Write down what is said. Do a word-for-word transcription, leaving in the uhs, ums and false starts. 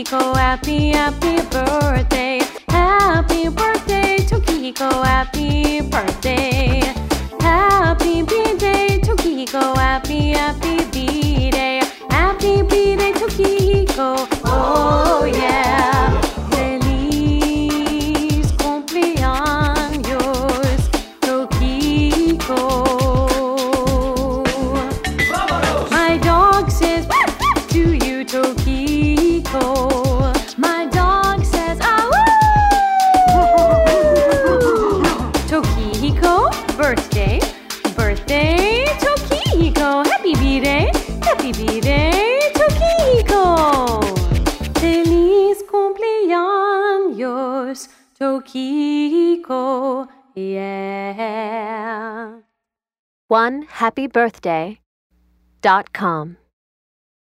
Tokihiko, happy, happy birthday. Happy birthday, Tokihiko, happy birthday. Happy B-Day, Tokihiko, happy, happy B-Day. Happy B-Day, Tokihiko, oh yeah. Feliz cumpleaños, Tokihiko. My dog says to you, Tokihiko. My dog says, ah Tokihiko, birthday, birthday, Tokihiko. Happy B-Day, happy B-Day, Tokihiko. Feliz cumpleaños, Tokihiko, yeah. one happy birthday dot com